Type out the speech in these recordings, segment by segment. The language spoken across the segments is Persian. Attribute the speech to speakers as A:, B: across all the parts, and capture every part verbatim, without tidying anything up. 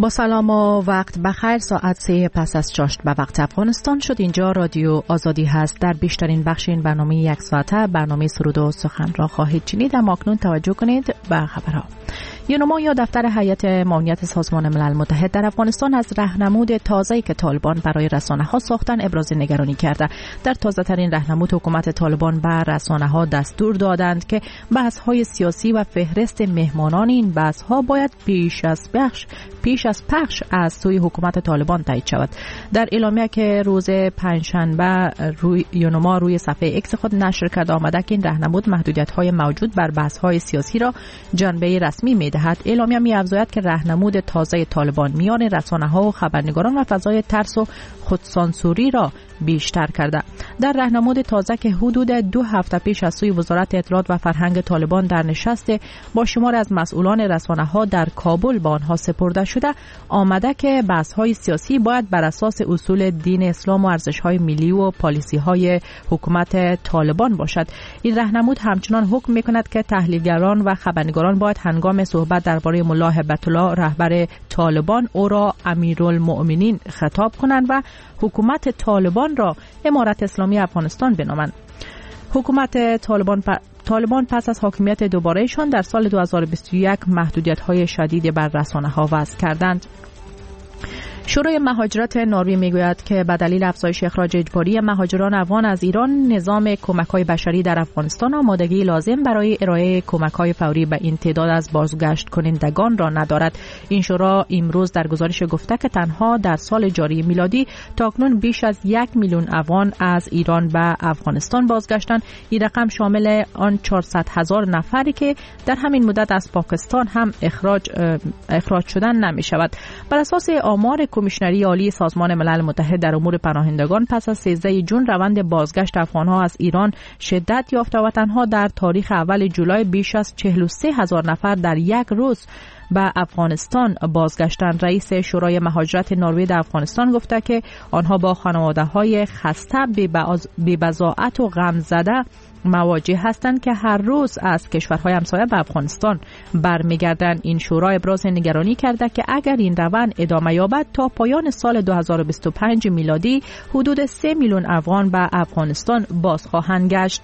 A: با سلام و وقت بخیر. ساعت سه پس از چاشت به وقت افغانستان شد. اینجا رادیو آزادی هست. در بیشترین بخش این برنامه یک ساعته برنامه سرود و سخن را خواهید شنید. اما اکنون توجه کنید به خبرها. یونما یا دفتر هیئت معاونت سازمان ملل متحد در افغانستان از راهنمود تازه‌ای که طالبان برای رسانه‌ها ساختن ابراز نگرانی کرده. در تازه‌ترین راهنمود حکومت طالبان به رسانه‌ها دستور دادند که بحث‌های سیاسی و فهرست مهمانان این بحث‌ها باید پیش از پخش پیش از پخش از سوی حکومت طالبان تایید شود. در اعلامیه که روز پنجشنبه روی یونما روی صفحه اکس خود نشر کرده آمده که این راهنمود محدودیت‌های موجود بر بحث‌های سیاسی را جنبه رسمی می‌دهد. اعلامیه می‌افزاید که راهنمود تازه طالبان میان رسانه‌ها و خبرنگاران و فضای ترس و خودسانسوری را بیشتر کرده. در راهنمود تازه که حدود دو هفته پیش از سوی وزارت اطلاعات و فرهنگ طالبان در نشست با شمار از مسئولان رسانه‌ها در کابل با آنها سپرده شده آمده که بحث‌های سیاسی باید بر اساس اصول دین اسلام و ارزش‌های ملی و پالیسی‌های حکومت طالبان باشد. این راهنمود همچنان حکم می‌کند که تحلیلگران و خبرنگاران باید هنگام صحبت درباره ملا هیبت الله رهبر طالبان او را امیرالمؤمنین خطاب کنند و حکومت طالبان را امارت اسلامی افغانستان بنامند. حکومت طالبان پ... طالبان پس از حاکمیت دوبارهشان در سال دو هزار و بیست و یک محدودیت‌های شدید بر رسانه‌ها وضع کردند. شورای مهاجرت نروژ میگوید که به دلیل افزایش اخراج اجباری مهاجران افغان از ایران، نظام کمک‌های بشری در افغانستان آمادگی لازم برای ارائه کمک‌های فوری به این تعداد از بازگشت کنندگان را ندارد. این شورا امروز در گزارش گفته که تنها در سال جاری میلادی تاکنون بیش از یک میلیون افغان از ایران به افغانستان بازگشتند. این رقم شامل آن چهارصد هزار نفری که در همین مدت از پاکستان هم اخراج اخراج شدن نمی شود. بر اساس آمار کمیشنری عالی سازمان ملل متحد در امور پناهندگان پس از سیزده ژوئن روند بازگشت افغان‌ها از ایران شدت یافته و تنها در تاریخ اول جولای بیش از چهل و سه هزار نفر در یک روز به افغانستان بازگشتند. رئیس شورای مهاجرت نروژ در افغانستان گفته که آنها با خانواده‌های خسته، بی‌بضاعت و غمزده مواجه هستند که هر روز از کشورهای همسایه به افغانستان برمیگردند. این شورا ابراز نگرانی کرده که اگر این روند ادامه یابد تا پایان سال دو هزار و بیست و پنج میلادی حدود سه میلیون افغان به افغانستان باز خواهند گشت.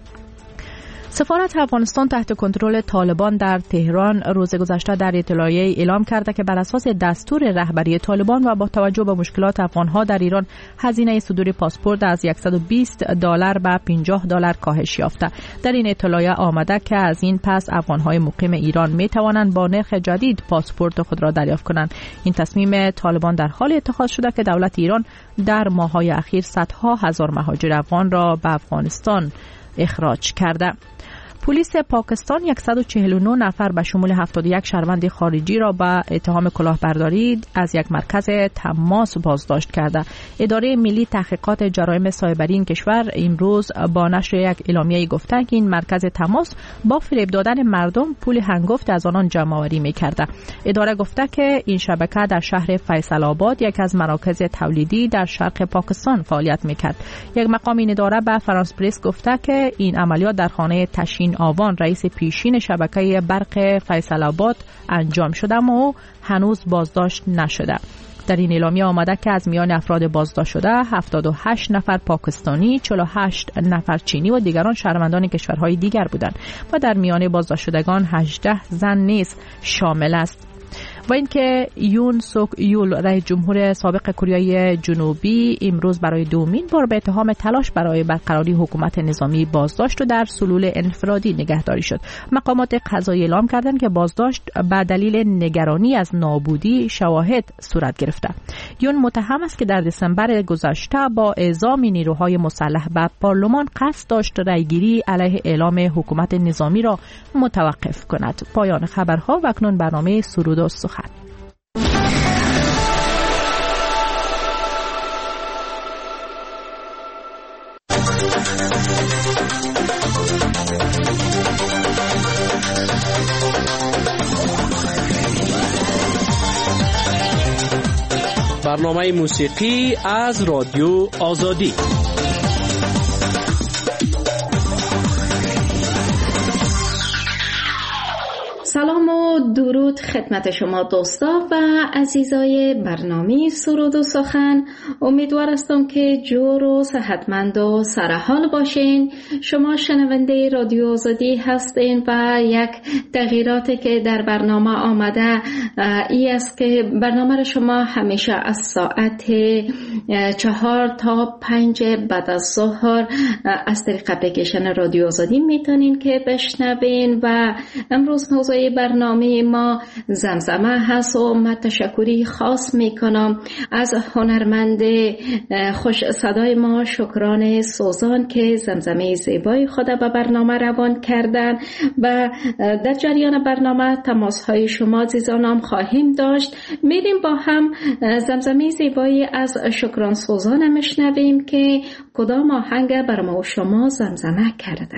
A: سفارت افغانستان تحت کنترل طالبان در تهران روز گذشته در اطلاعیه اعلام کرده که بر اساس دستور رهبری طالبان و با توجه به مشکلات افغانها در ایران هزینه صدور پاسپورت از صد و بیست دلار به پنجاه دلار کاهش یافته. در این اطلاعیه آمده که از این پس افغانهای مقیم ایران می توانند با نرخ جدید پاسپورت خود را دریافت کنند. این تصمیم طالبان در حال اتخاذ شده که دولت ایران در ماه‌های اخیر صدها هزار مهاجر افغان را به افغانستان اخراج کرده. پلیس پاکستان صد و چهل و نه نفر به شمول هفتاد و یک شهروند خارجی را به اتهام کلاهبرداری از یک مرکز تماس بازداشت کرده. اداره ملی تحقیقات جرایم سایبری این کشور امروز با نشر یک اعلامیه گفته که این مرکز تماس با فریب دادن مردم پول هنگفت از آنان جمع آوری می‌کرده. اداره گفته که این شبکه در شهر فیصل آباد یک از مراکز تولیدی در شرق پاکستان فعالیت می‌کرد. یک مقام این اداره به فرانس پرس گفته که این عملیات در خانه تشین آوان رئیس پیشین شبکه برق فیصل آباد انجام شده اما هنوز بازداشت نشده. در این اعلامیه آمده که از میان افراد بازداشت شده هفتاد و هشت نفر پاکستانی، چهل و هشت نفر چینی و دیگران شهروندان کشورهای دیگر بودند و در میان بازداشت شدگان هجده زن نیز شامل است. و اینکه یون سوک یول رئیس جمهور سابق کره جنوبی امروز برای دومین بار به اتهام تلاش برای برقراری حکومت نظامی بازداشت و در سلول انفرادی نگهداری شد. مقامات قضایی اعلام کردند که بازداشت به دلیل نگرانی از نابودی شواهد صورت گرفته. یون متهم است که در دسامبر گذشته با اعزام نیروهای مسلح به پارلمان قصد داشت رأیگیری علیه اعلام حکومت نظامی را متوقف کند. پایان خبرها و اکنون برنامه سرود و سخن.
B: برنامه موسیقی از رادیو آزادی.
C: سلام و درود خدمت شما دوستا و عزیزای برنامه سرود و سخن. امیدوار هستم که جور و صحتمند و سرحال باشین. شما شنونده رادیو آزادی هستین و یک تغییراتی که در برنامه آمده ای است که برنامه را شما همیشه از ساعت چهار تا پنج بعد از ظهر از طریق اپلیکیشن رادیو آزادی میتونین که بشنوین و امروز موضوع برنامه ما زمزمه هست و من تشکری خاص میکنم از هنرمند خوش صدای ما شکران سوزان که زمزمه زیبای خود به برنامه روان کردن و در جریان برنامه تماس های شما عزیزانم خواهیم داشت. میریم با هم زمزمه زیبایی از شکران سوزان میشنویم که کدام آهنگ بر ما و شما زمزمه کرده.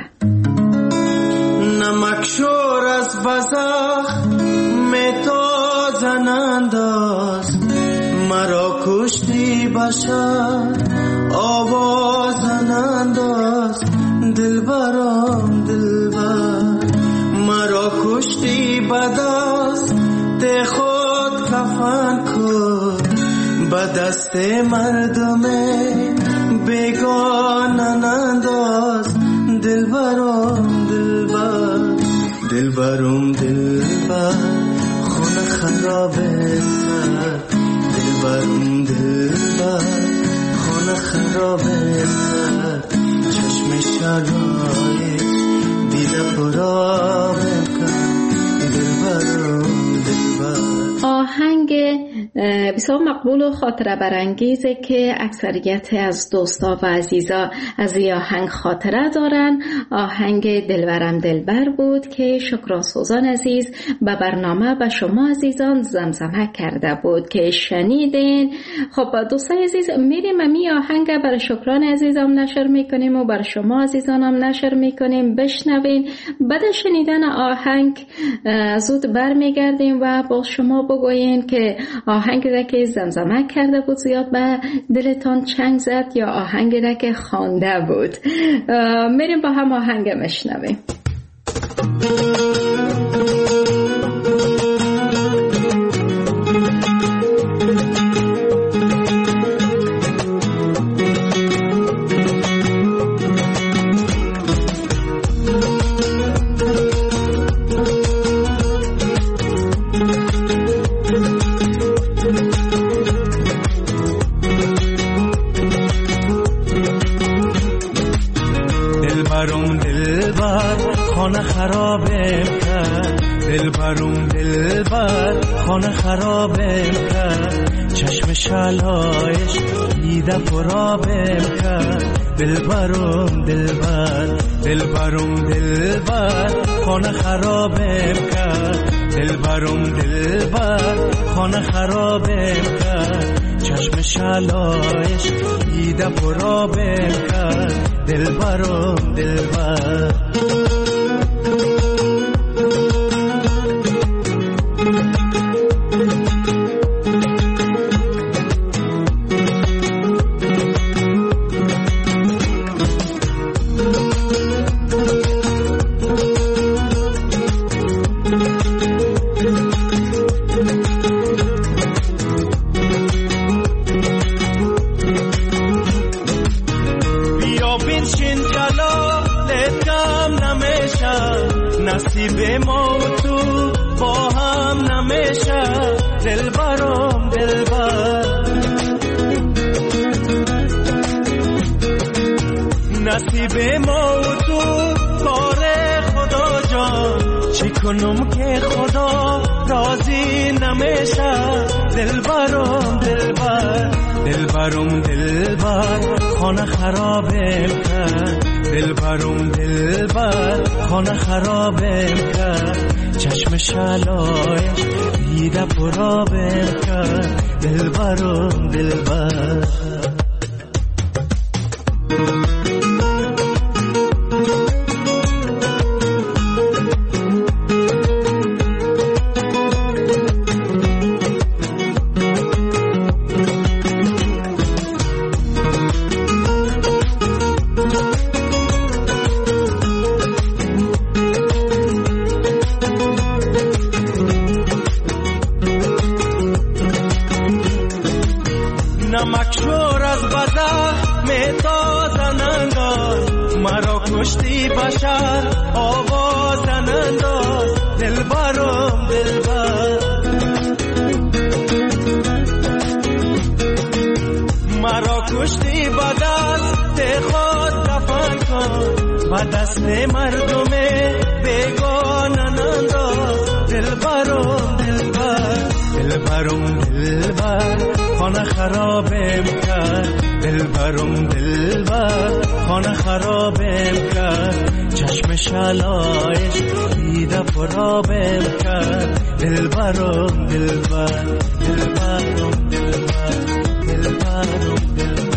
D: نمک شور از بزخ میتازن انداز مرا کشتی بشر آوازن انداز دلبرم دلبر مرا کشتی بدست ته خود کفن کن به دست مردم بیگانن انداز دلبرم دلبر دلبرم دلبر خونه خرابه سر دلبرم دلبر خونه خرابه سر چشم شلای دیده پرابه کن دلبرم دلبر.
C: آهنگ بسیار مقبول و خاطره برانگیزه که اکثریت از دوستا و عزیزا از این آهنگ خاطره دارن. آهنگ دلبرم دلبر بود که شکران سوزان عزیز به برنامه به شما عزیزان زمزمه کرده بود که شنیدین. خب دوستای عزیز میریم امی آهنگ برای شکران عزیزم نشر میکنیم و برای شما عزیزانم نشر میکنیم بشنوین. بعد شنیدن آهنگ زود برمیگردیم و با شما بگوین که آهنگی را که زمزمه کرده بود زیاد به دلتان چنگ زد یا آهنگی را که خوانده بود. میریم با هم آهنگ مشنویم.
D: دلبرم دلبر خانه خرابم کرد چشم شلایش دیده پرابم کرد دلبرم دلبر دلبرم دلبر خانه خرابم کرد دلبرم دلبر خانه خرابم کرد چشم شلایش دیده پرابم کرد دلبرم دلبر. کنم که خدا راضی نمیشه دلبرم دلبر دلبرم دلبر خانه خرابم کرد دلبرم دلبر خانه خرابم کرد چشم شلایش دیده پرابم کرد دلبرم دلبر. مرا کشتی بشر آواز ننداز دلبرم دلبر مرا کشتی با دست خود دفن کن با دست مردم بیگانه ننداز دلبرم دلبر دلبرم دلبر خانه خرابم کرد دلبرم دلبر خانه خرابم کرد چشم شلایش دیده پرابم کرد دلبرم دلبر دلبرم دلبر دلبرم دلبر.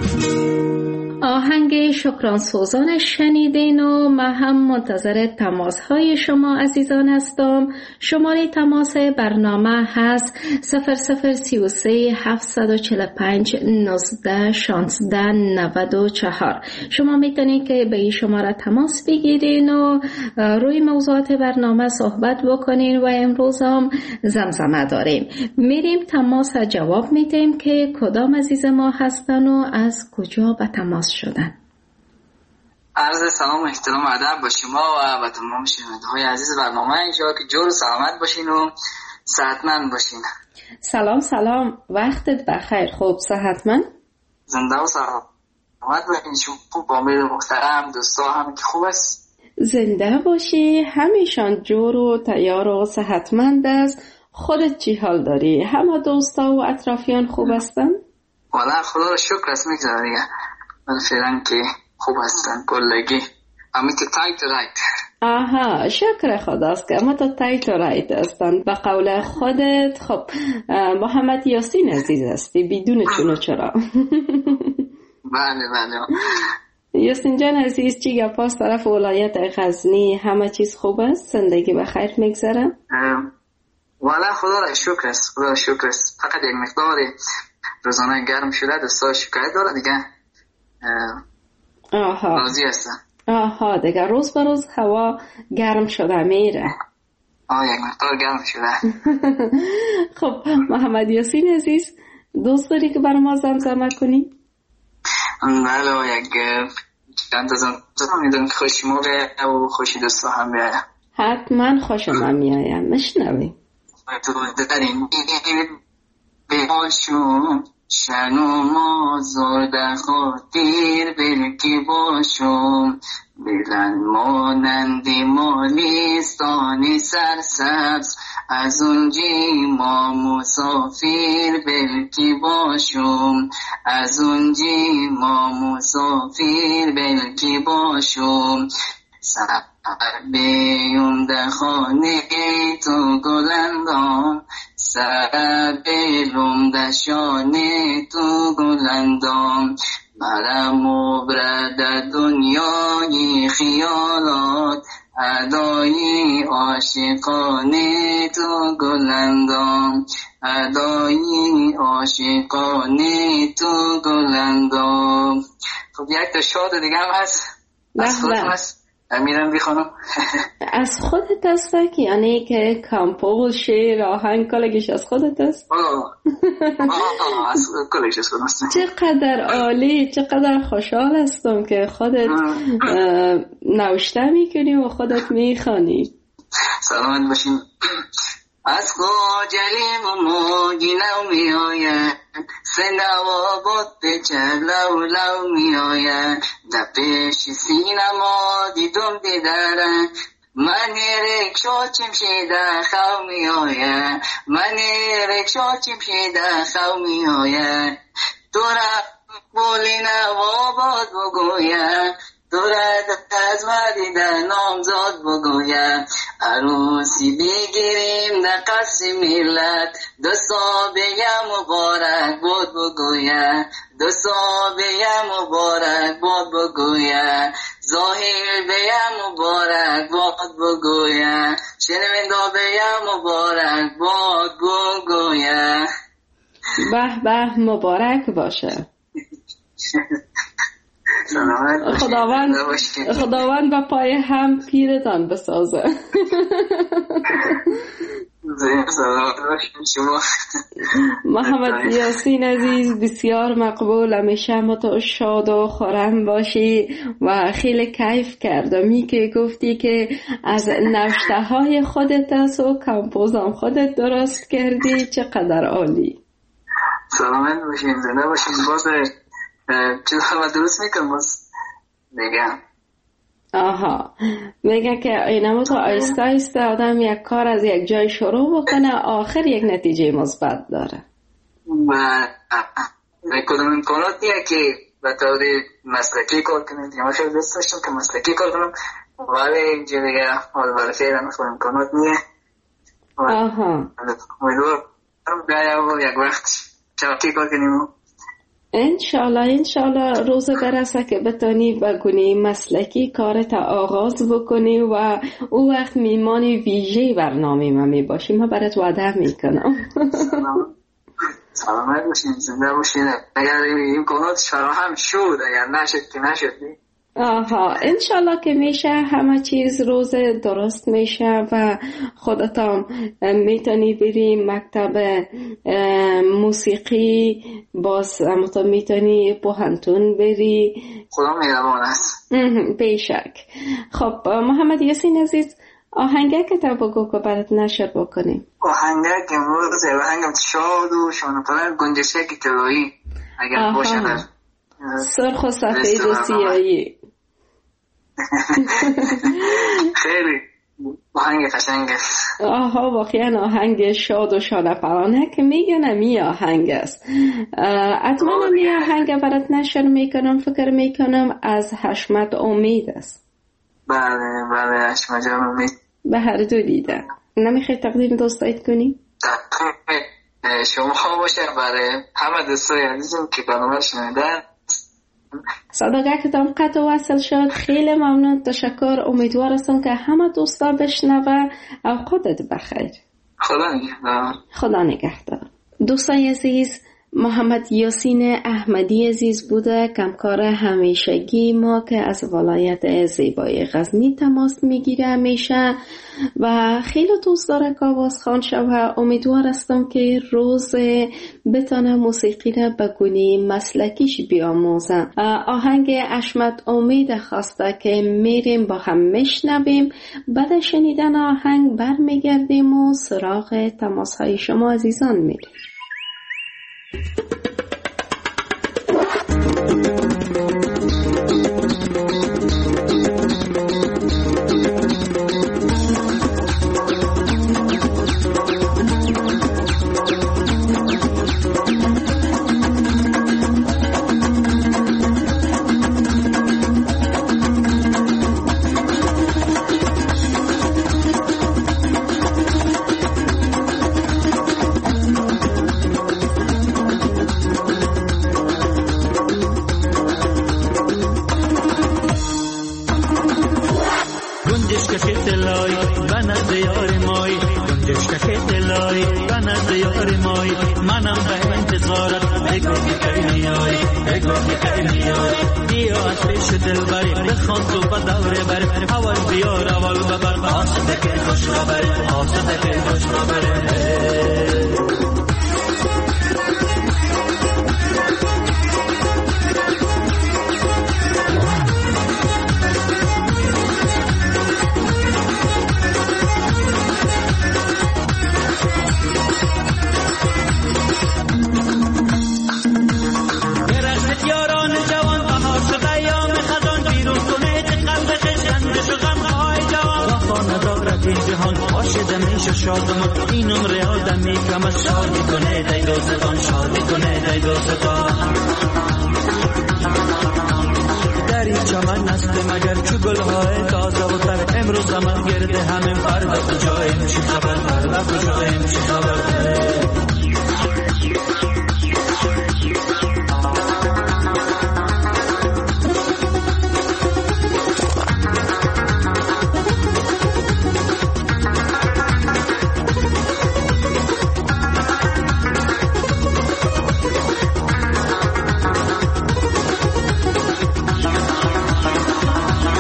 C: آهنگ شکران سوزان شنیدین و من هم منتظر تماس های شما عزیزان هستم. شماره تماس برنامه هست صفر صفر سی و سه هفتصد و چهل و پنج نوزده شانزده نود و چهار. شما میتونید که به این شماره تماس بگیرین و روی موضوعات برنامه صحبت بکنین و امروز هم زمزمه داریم. میریم تماس جواب میدیم که کدام عزیز ما هستن و از کجا به تماس شدن.
E: عرض سلام و احترام و ادب با شما و با تمام شنونده‌های عزیز برنامه. انشاءالله که جور و سلامت باشین و صحتمند باشین.
C: سلام سلام، وقتت بخیر. خوب صحتمند؟
E: زنده و سلامت باشین. شما با میر محترم دوستا هم که خوب است؟
C: زنده باشی، همیشان جور و تیار و صحتمند است. خودت چی حال داری؟ همه دوستا و اطرافیان خوب هستن؟
E: والا خدا رو شکر است میگذاره دیگه. من فعلا که خوب هستن کلگی. اما تو تایت و رایت.
C: آها، شکر خداست که اما تو تایت و رایت هستن. به قول خودت خب محمد یاسین عزیز هستی بدون چون و چرا.
E: بله بله.
C: یاسین جان عزیز چی گپاست طرف ولایت غزنی؟ همه چیز خوب است؟ زندگی بخیر میگذره؟
E: والا خدا را شکر است، خدا را شکر است. فقط یک مقدار روزانه گرم شده دوستا شکایت داره دیگه.
C: آها
E: راضی هستن.
C: آها دیگه روز به روز هوا گرم شده میره.
E: آه یک مقدار گرم شده.
C: خب محمد یاسین عزیز دوست داری که برای ما زمزمه کنی؟
E: بله یک چند تا زمزمه میدونم که خوشی ما بیاید و خوشی دوستا هم بیاید.
C: حتما خوش من میایم. مشنوی
E: تو داریم باشم شنو ما زرده خاطر بلکی باشم بلند مانندی مالیستانی سرسبز از اونجی ما مسافر بلکی باشم از اونجی ما مسافر بلکی باشم سر بیوم در خانه تو گلندان سر بیلوم در شانه تو گلندان برم و برد دنیای خیالات ادای عاشقانه تو گلندان ادای عاشقانه تو گلندان. خب یک تا شاد دیگه هم هست از خودم هست میرم بخونم.
C: از خودت هست که یعنی که کمپوز شعر آهنگ کلگیش از خودت هست؟
E: آه آه از کلگیش از خودم هست.
C: چقدر عالی، چقدر خوشحال هستم که خودت نوشته میکنی و خودت میخوانی.
E: سلامت باشین. از خجلیم و موجی نو می آید سنوا بود چه لو لو می آید در پیش سینما دیدم دیدارن من رکشا چمشیده خو می آید من رکشا چمشیده خو می آید تو را بولی نوا باد بگوید تو را از مدیده نامزاد بگوید عروسی بگیریم در قصر ملت دستا بیم مبارک بود بگوید دستا بیم مبارک بود بگوید ظاهر بیم مبارک بود بگوید شنوندا بیم مبارک بود بگوید.
C: به به مبارک باشه. خداوند خداوند با پای هم پیرتان بسازه.
E: شما
C: محمد یاسین عزیز بسیار مقبول، همیشه ما تو شاد و خرم باشی و خیلی کیف کردمی که گفتی که از نوشته های خودت است و کمپوزم خودت درست کردی. چقدر عالی.
E: سلامت باشین، زنده باشین. باز چیز همه درست میکنم باز میگم.
C: آها، میگه که اینما تو آیسته آیسته آدم یک کار از یک جای شروع بکنه آخر یک نتیجه مثبت داره.
E: و کدوم امکاناتیه که به طور مسلکی کار کنید. یا خیلی دوست داشتم که مسلکی کار کنم ولی اینجا دیگه حال برای فعلا خود امکانات نیه.
C: آها،
E: امیدوارم بیایم یک وقت چاکی کار کنیم.
C: انشالله انشالله روز برسه که بتانی بکنی مسلکی کارت آغاز بکنی و او وقت میمانی ویژه برنامه ما می باشی. ما برات وعده میکنم.
E: سلامت باشین، زنده باشین. اگر این امکانات فراهم شد، اگر نشد که نشد.
C: آها، انشالله که میشه، همه چیز روز درست میشه و خودتان میتونی بری مکتب موسیقی، باز همتا میتونی پوهنتون بری.
E: خدا مهربان است.
C: بیشک. خب محمد یاسین عزیز، آهنگه که تا بگو که برات نشر بکنیم.
E: آهنگه که امروز آهنگم شاد و شانه پرد گنجشک طلایی اگر باشه در
C: سرخ و سفید و سیاهی.
E: خیلی آهنگ قشنگ است.
C: آها، واقعا آهنگ شاد و شانه پرانه که میگن می آهنگ است. اتمنى می آهنگ برات نشر میکنم. فکر میکنم از حشمت امید است.
E: بله بله، حشمت جان امید.
C: به هر دو دیده. نمیخوای تقدیم دوستایت کنی؟
E: شما باشه برای همه دوستای عزیزم که برنامه شنیدن.
C: صداقه که تام قطع وصل شد، خیلی ممنون، تشکر. امیدوار هستم که همه دوستا بشنوه. اوقاتت بخیر.
E: خدا نگهدار.
C: خدا نگهدار. دوستای عزیز، محمد یاسین احمدی عزیز بوده، کمکار همیشگی ما که از ولایت زیبای غزنی تماس میگیره همیشه و خیلی دوست داره که آواز خوان شوه. امیدوار هستم که روز بتانه موسیقی را بگونی مسلکیش بیاموزم. آهنگ حشمت امید خواسته که میریم با هم میشنویم. بعد شنیدن آهنگ برمیگردیم و سراغ تماس های شما عزیزان میریم.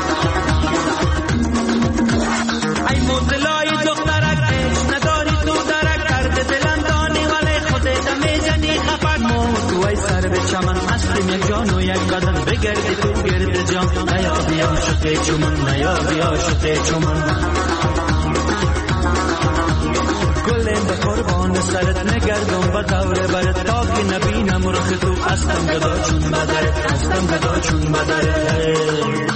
D: ای موزلای دخترک عشق نداری تو نیا بیا شده چمن نیا بیا شده چمن گلیم به قربان سرت نگردم با دور برت تا که نبینم رخ تو هستم گدا چون بدرت هستم گدا چون بدرت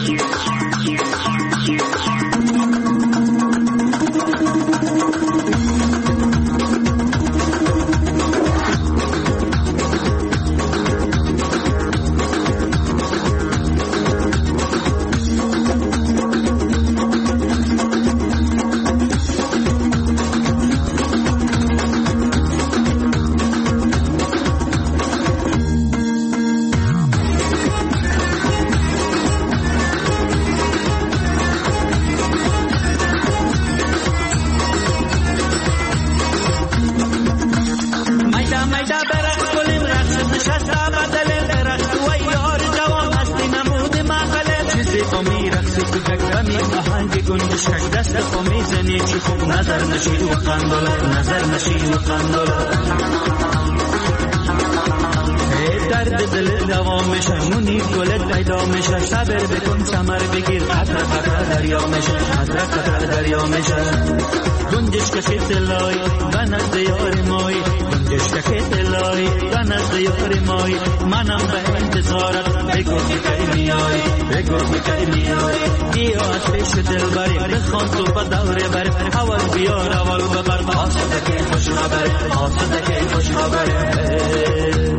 D: نظر نشی و قندل نظر نشی و قندل درد دل دوام میشه منی گلت پیدا میشه صبر بکن ثمر بگیر قطر قطر دریا میشه قطر قطر دریا میشه گنجش کشی تلای و نزد یار مای گنجش کشی تلای و نزد یار مای منم به انتظارت بگو که میای بگو که میای بیا از پیش دل بری بخوان تو با دوره بری اول بیار اول ببر آسوده که خوش خبره آسوده که خوش خبره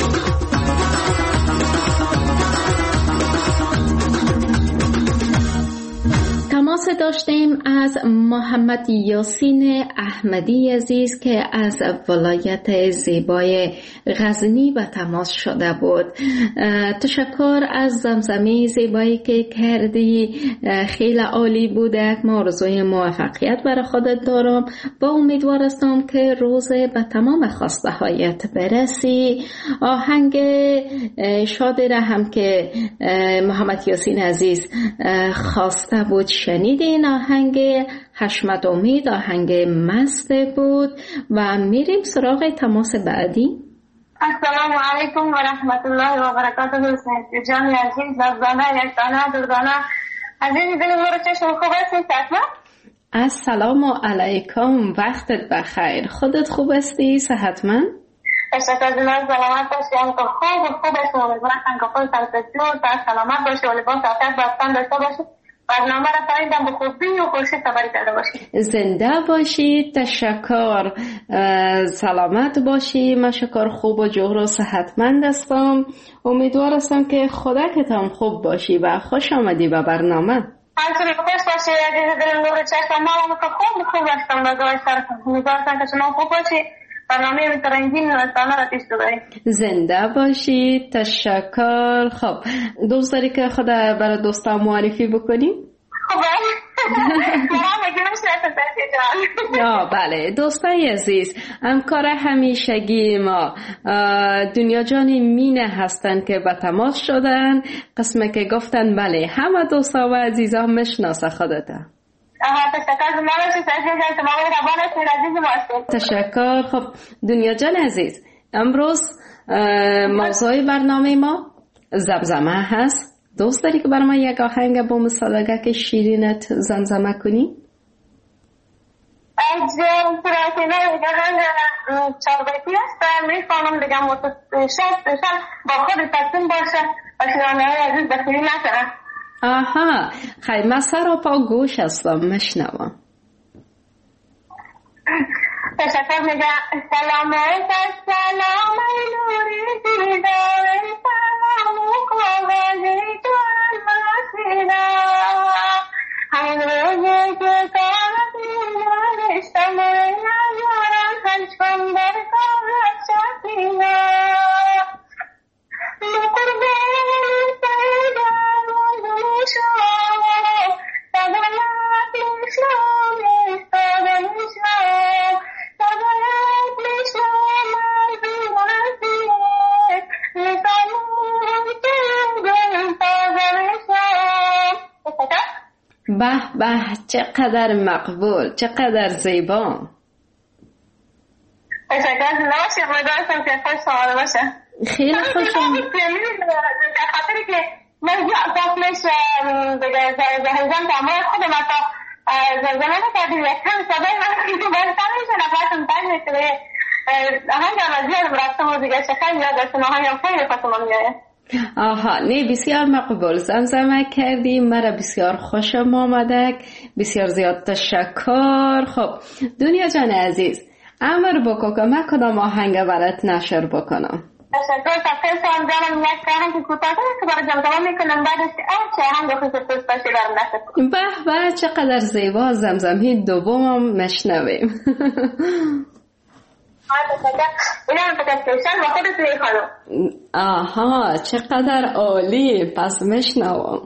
C: تماس داشتیم از محمد یاسین احمدی عزیز که از ولایت زیبای غزنی به تماس شده بود. تشکر از زمزمه زیبایی که کردی، خیلی عالی بوده. ما آرزوی موفقیت برای خودت دارم. با امیدوار هستم که روز به تمام خواسته هایت برسی. آهنگ شادی را هم که محمد یاسین عزیز خواسته بود شنیدین. آهنگ حشمت امید آهنگ مست بود و میریم سراغ تماس بعدی.
F: السلام علیکم و رحمت الله و برکاته. حسین جان عزیز زبانه یک دانه دردانه عزیز دل نور چشم خوب هستی صحتمند؟
C: السلام علیکم، وقتت بخیر. خودت خوب هستی صحتمند؟
F: تشکر جناب، سلامت باشی. هم که خوب خوب هستی. امیدوارم که خود سلامت و سلامت باشی و لباس عافیت بستن داشته باشی. برنامه را پاییدم به خوبی و خوشی خبری کرده باشی.
C: زنده باشی. تشکر. سلامت باشی. من شکر خوب و جور و صحتمند هستم. امیدوار هستم که خودت هم خوب باشی و خوش آمدی به برنامه.
F: همچنین خوش باشی عزیز دل نور چشم. ما هم که خوب خوب هستم. نگاه سر امیدوار هستم که شما خوب باشی. برنامه رنگین نوستانه را پیش ببرید.
C: زنده باشی. تشکر. خب دوست داری که خود برای دوستا معرفی بکنی؟
F: خب
C: یا بله دوستای عزیز، همکار همیشگی ما دنیا جان مینه هستن که به تماس شدن. قسمه که گفتن بله همه دوستا و عزیزا میشناسه خودتا. تشکر. خب دنیا جان عزیز، امروز موضوع برنامه ما زمزمه هست. دوست داری که برای ما یک آهنگ با مصدقه که شیرینت زمزمه کنی؟
F: از پراتینه آهنگ چاربیتی هست. می خانم بگم شد با خود تصمیم باشه و شیرانه های عزیز بخیری نکنه.
C: آها خیلی من سر و پا گوش هستم مشنوم.
F: تشکر. میگه سلام سلام نوری دیدار سلام کوازی تو المسینا همین روزی که کامتی نوشتم نیارم هنچکم در کامت شکینا بقربان سیدان و شما سلامت شما استادم شما سلامت شما بیوازی لسانم تنگل تازم شما.
C: به به چقدر مقبول، چقدر زیبا.
F: تشکر. ناشی امیدوارم که خوش سوال باشه.
C: خیلی خوشم.
F: در خاطری که مرجع قبلش زهزم تمام خودم تا زمان کردیم یک کم صدای من برسن میشه نفرتون تنگ میشه آهنگ هم از یادم رفتم و دیگه شخص یادشون آهنگ هم خیلی خواستم میگه.
C: آها نه بسیار مقبول زمزمه کردیم مرا بسیار خوشم آمدک بسیار زیاد تشکر. خب دنیا جان عزیز امر بکو که من کدام آهنگ برات نشر بکنم.
F: تشکر تفکر سوام جانم یک آهنگ کوتاه که برای زمزمه میکنم بعدش چه آهنگ خود دوست داشتی برام نشر کنم.
C: به به چقدر زیبا زمزمه دومم مشنویم. آها چقدر عالی پس میشنوم.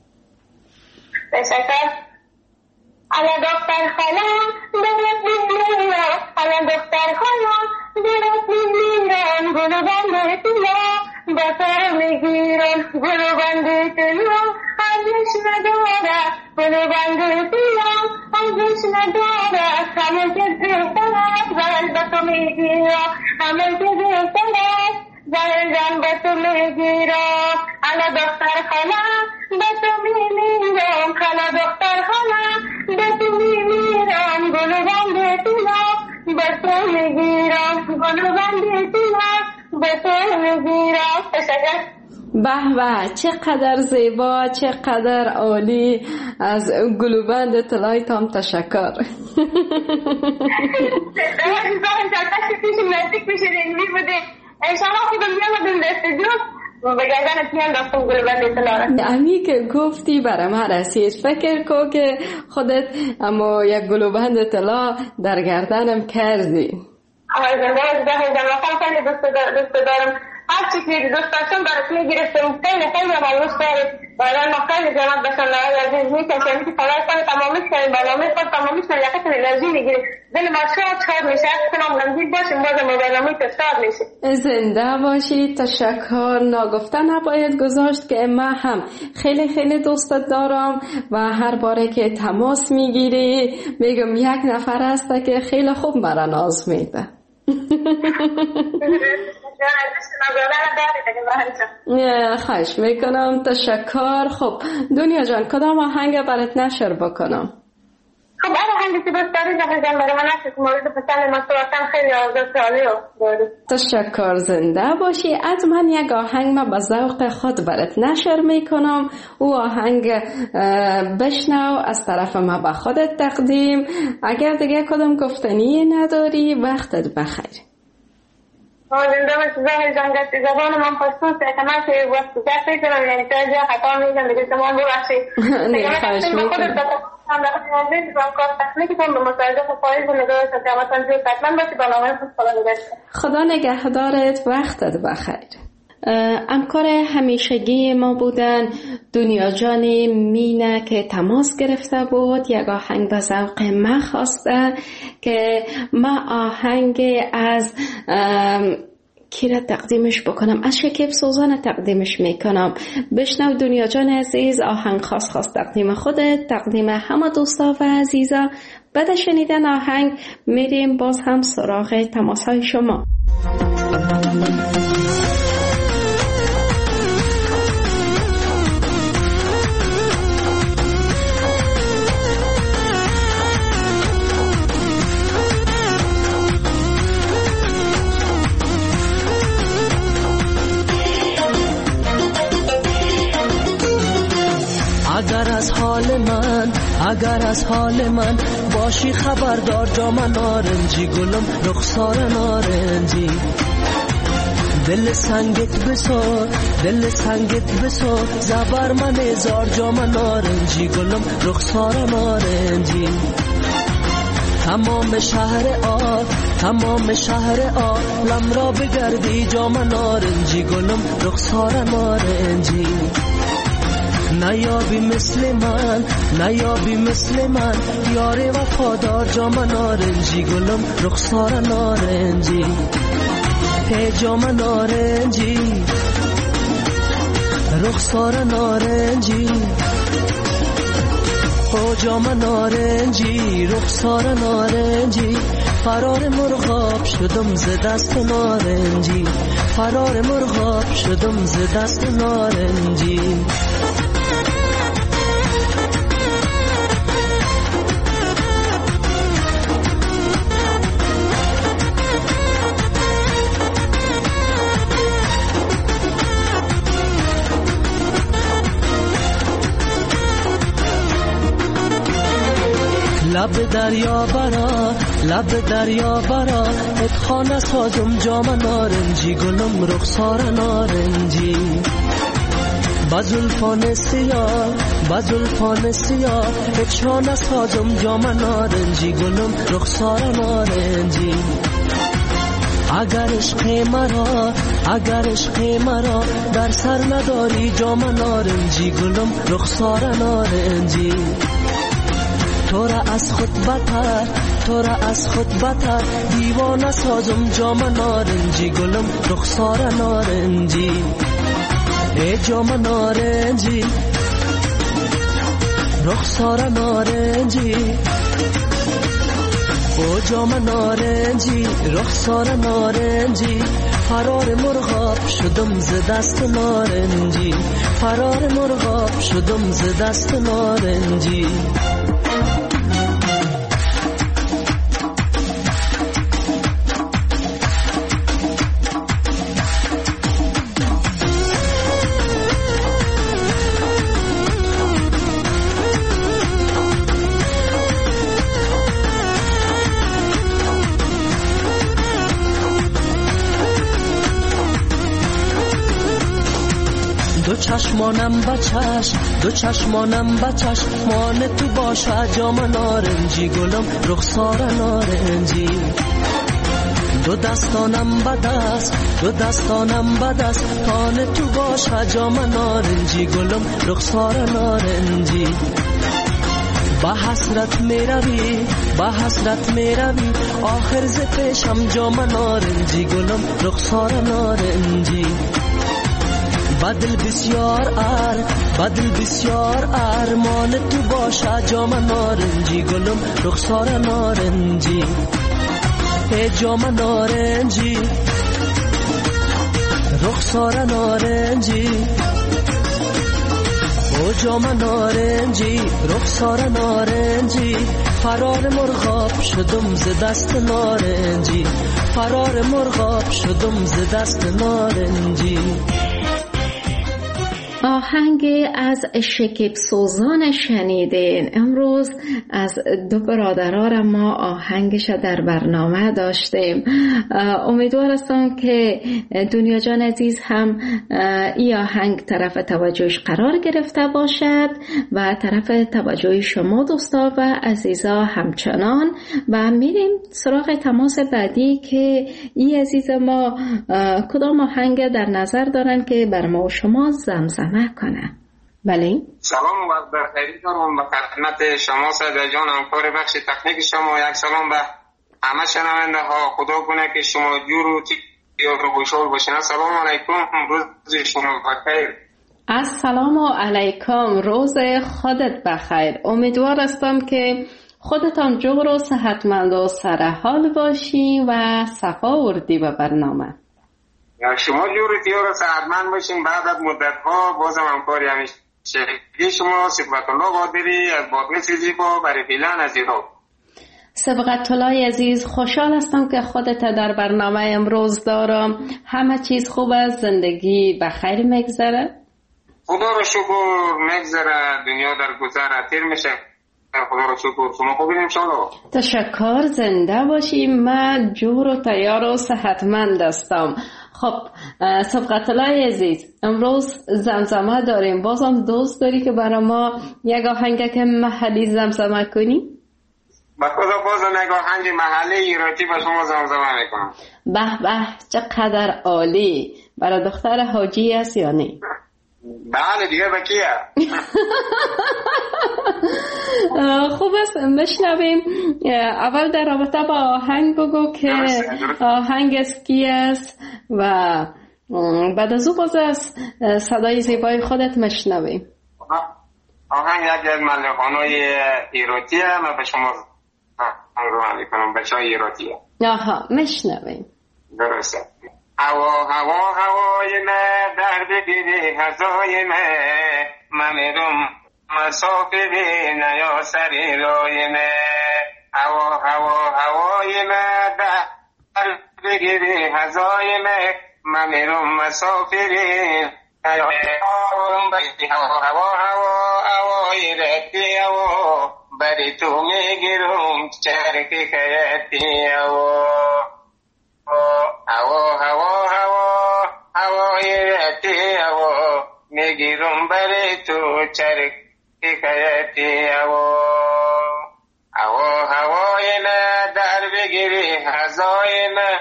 F: تشکر. آیا دختر خالم درست میمیرم آیا دختر خالم درست میمیرم گلو بنده تیلا بسر میگیرم گلو بنده تیلا ارزش نداره گلو بنده تیلا ارزش نداره همه که بهتر است زهر به تو میگیرم همه که بهتر است زهر جان به تو میگیرم آیا دختر خالم به تو میمیرم خالا دختر خالم به تو میمیرم گلو بنده تیلا به تو میگیرم گلو بنده تیلا به تو میگیرم. تشکر.
C: به به چقدر زیبا چقدر عالی از گلوبند طلای تام تشکر. امی که گفتی برای من رسید فکر کو که خودت اما یک گلوبند طلا در گردنم کردی.
F: هر چی که دوست داشتم برات میگرفتم خیلی خیلی ممنون دارید برای ما خیلی جناب بشن عزیز میکشم که خلاص کنه تمامش کنیم برنامه خود تمامش کنیم یکتون انرژی میگیریم دل ما شاد شاد میشه کنم نمزید باشیم بازم برنامه شاد میشه.
C: زنده باشی تشکر. ناگفته نباید گذاشت که من هم خیلی خیلی دوستت دارم و هر باره که تماس میگیری میگم یک نفر هست که خیلی خوب مرا ناز میده. خواهش میکنم تشکر. خب دنیا جان کدام آهنگ برات نشر بکنم؟
F: خب هر آهنگی که دوست داری زهر جان برای من نشر مورد پسند من صورتم خیلی آزاد عالی داری.
C: تشکر. زنده باشی. از من یک آهنگ ما به ذوق خود برات نشر میکنم او آهنگ بشنو از طرف ما به خودت تقدیم. اگر دیگه کدام گفتنی نداری وقتت بخیر.
F: زنده باشی زهر جان گفتی زبان من پشتون سیتمه که وقت جفت کنم یعنی تا جا خطا میگم دیگه شما ببخشید.
C: نه خواهش میکنم.
F: هم در خیلی از کار تکنیکی کنم به مصاحبه پاییز و نگاه شدیمتان جوی قطمن باشی برنامه خود خدا نگهدار.
C: خدا نگهدارت. وقتت بخیر. همکار همیشگی ما بودن دنیا جان مینه که تماس گرفته بود یک آهنگ به ذوق من خواسته که ما آهنگ از کی را تقدیمش بکنم از شکیب سوزان تقدیمش میکنم. بشنو دنیا جان عزیز آهنگ خاص خاص تقدیم خودت تقدیم همه دوستا و عزیزا. بعد شنیدن آهنگ میریم باز هم سراغ تماس های شما.
G: اگر از حال من اگر از حال من باشی خبردار جام نارنجی گلم رخسار نارنجی دل سنگت بسار دل سنگت بسار زبر من هزار جام نارنجی گلم رخسار نارنجی تمام شهر آب تمام شهر آب لم را بگردی جام نارنجی گلم رخسار نارنجی نیابی مثل من نیابی مثل من یار وفادار جام نارنجی گلم رخسار نارنجی هی جام نارنجی رخسار نارنجی او جام نارنجی رخسار نارنجی فرار مرغاب شدم ز دست نارنجی، فرار مرغاب شدم ز دست نارنجی. لب دریا برا، لب دریا برا، اتخانه سازم جام نارنجی، گلم رخسار نارنجی. بزلفان سیاه، بزلفان سیاه، اتخانه سازم جام نارنجی، گلم رخسار نارنجی. اگر عشق مرا، اگر عشق مرا در سر نداری جام نارنجی، گلم رخسار نارنجی. تو را از خود بتر، تو را از خود بتر، دیوانه سازم جام نارنجی، گلم رخسار نارنجی. ای جام نارنجی، رخسار نارنجی. او جام نارنجی، رخسار نارنجی. فرار مرغاب شدم ز دست نارنجی، فرار مرغاب شدم ز دست نارنجی. دو چشمانم بچش، دو چشمانم بچش، مان تو باشه جام نارنجی، گلم رخسار نارنجی. دو دستانم بدست، دو دستانم بدست، تان تو باشه جام نارنجی، گلم رخسار نارنجی. با حسرت می روی، با حسرت می روی، آخر ز پیشم جام نارنجی، گلم رخسار نارنجی. بدل بسیار ار، بدل بسیار ارمان تو باشه جام نارنجی، گلم رخسار نارنجی. ای جام نارنجی، رخسار نارنجی. او جام نارنجی، رخسار نارنجی. فرار مرغاب شدم ز دست نارنجی، فرار مرغاب شدم ز دست نارنجی.
C: آهنگ از شکیب سوزان شنیدین. امروز از دو برادران ما آهنگش در برنامه داشتیم. امیدوار هستم که دنیا جان عزیز هم این آهنگ طرف توجهش قرار گرفته باشد و طرف توجه شما دوستا و عزیزا همچنان. و میریم سراغ تماس بعدی که این عزیز ما کدام آهنگ در نظر دارن که بر ما و شما زمزمه کنه. بله.
H: سلام و وقت بخیر دارم به خدمت شما صدر جان، همکار بخش تکنیک شما. یک سلام به همه شنونده ها. خدا کنه که شما جور و تیار و خوشحال باشین. السلام علیکم، روز شما بخیر.
C: السلام علیکم، روز خودت بخیر. امیدوار هستم که خودتان جور و صحتمند و سرحال باشی و صفا وردی به برنامه.
H: شما جور تیار و صحتمند باشین. بعد از مدت ها بازم همکاری همیشه شما. سبقت الله قادری از باطن سیزیبا برای فیلن از ایران.
C: سبقت الله عزیز، خوشحال هستم که خودت در برنامه امروز دارم. همه چیز خوب است؟ زندگی بخیر میگذره؟
H: خدا رو شکر میگذره. دنیا در گذر تیر میشه. خدا رو شکر. شما خوبین انشالله؟ تشکر،
C: زنده باشی. من جور و تیار و صحتمند هستم. خب سبقت الله عزیز، امروز زمزمه داریم. بازم دوست داری که برای ما یک آهنگ که محلی زمزمه کنی؟
H: با خدا بازم یک آهنگ محلی ایراتی با شما زمزمه میکنم.
C: به به، چقدر عالی. برای دختر حاجی است یا نه؟
H: بله دیگه با کیه؟
C: خوب است بشنویم. اول در رابطه با آهنگ بگو که آهنگ از کی است و بعد از او باز از صدای زیبای خودت مشنویم.
H: آهنگ یکی از ملکانای ایراتی هم به شما رو میکنم بچه های ایراتیه.
C: آها مشنویم.
H: درسته. هوا هوا هوای من در بگیری هزای من من میرم مسافری نیا سری رای من هوا هوا هوای من در بگیری هزای من من میرم مسافری نیا سری هوا هوا هوا هوای ردی هوا بری تو میگیرم چرکی کیتی هوا هوا هوا هوا هوای ردی هوا میگیرم بری تو چرکی کیتی هوا هوا هوای نه در بگیری هزای نه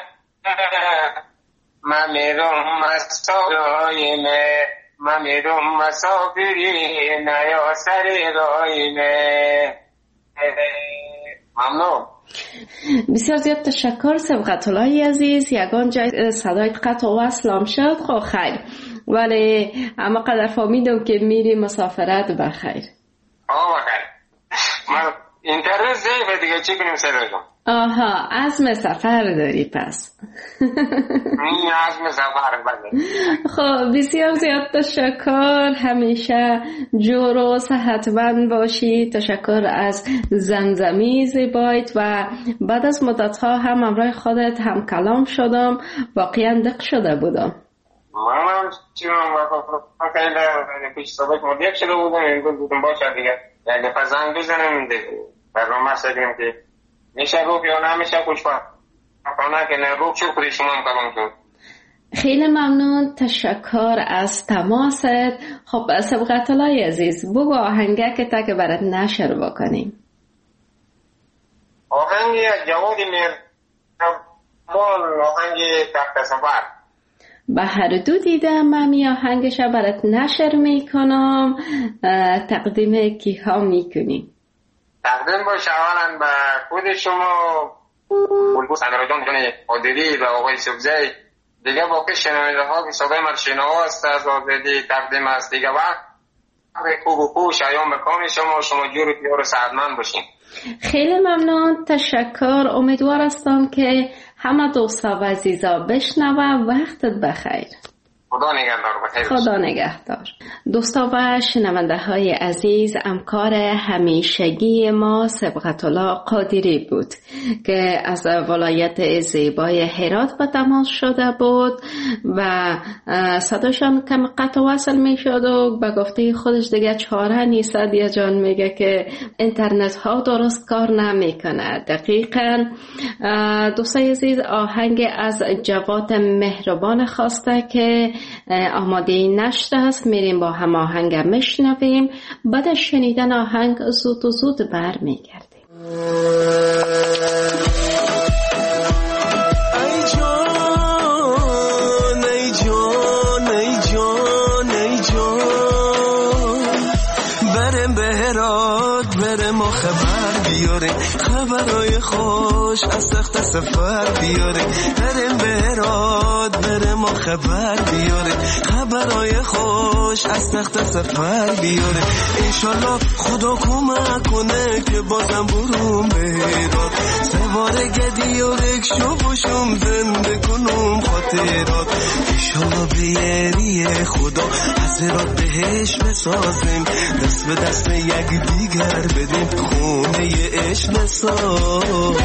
H: من میرم مسافری نه من میرم مسافری نه یا سری رای نه. ممنون.
C: بسیار زیاد تشکر سبقت الله عزیز. یگان جای صدای قطع و وصلم شد. خب خیر ولی اما قدر فهمیدم که میری مسافرت بخیر.
H: آه بخیر. من اینترنت ضعیفه دیگه چی کنیم صدا جان؟
C: آها عزم سفر داری پس.
H: این عزم سفر بله.
C: خب بسیار زیاد تشکر. همیشه جور و صحتمند باشی. تشکر از زمزمی زیبایت و بعد از مدت ها هم همراه خودت هم کلام شدم. واقعا دق شده بودم.
H: من چی من خیلی پیش صحبت مدیق شده بودم. این بودم باشه دیگه یک دفعه زنگ بزنم این دیگه برنامه مستقیم که میشه روح یا نمیشه خوشبخت کنه که نه روح شکری شما هم کلام شد.
C: خیلی ممنون. تشکر از تماست. خب سبقت الله عزیز بگو آهنگه که تا که برات نشر بکنیم.
H: آهنگی جوادی میر مال آهنگی تخت سفر
C: به هر دو دیدم. من می آهنگش برات نشر میکنم. تقدیم کی ها میکنی؟
H: تقدیم باشه اولا به خود شما بلبوس اندرا جان جان عادلی و آقای سبزی دیگه باقی شنونده ها که صدای من شنوا است از آزادی تقدیم است دیگه وقت خوب و خوب شایان بکام شما شما جور پیار سعدمند باشین.
C: خیلی ممنون. تشکر. امیدوار هستم که همه دوستا و عزیزا بشنوه. وقتت بخیر.
H: خدا نگهدار. بخیر.
C: خدا نگهدار. دوستا و شنونده های عزیز همکار همیشگی ما سبقت الله قادری بود که از ولایت زیبای هرات به تماس شده بود و صداشان کم قطع وصل می شد و به گفته خودش دیگه چاره نیست. یا جان میگه که اینترنت ها درست کار نمی کنه. دقیقا دوستای عزیز آهنگ از جواد مهربان خواسته که آماده نشده است. میریم با هم آهنگ میشنویم. بعد از شنیدن آهنگ زود و زود بر میگردیم.
G: ای جان ای جان ای جان ای جان برم بهرات برم و خبر بیاره خبرای خوش از تخت سفر بیاره برم بهرات برم و خبر بیاره خبرای خوش از تخت سفر بیاره انشالله خدا کمک کنه که بازم برون بهرات سوار گدی و رکشو باشم زنده کنم خاطرات انشالله بیاری خدا از رات بهش بسازیم دست به دست یک دیگر بدیم خونه عشق بسازیم.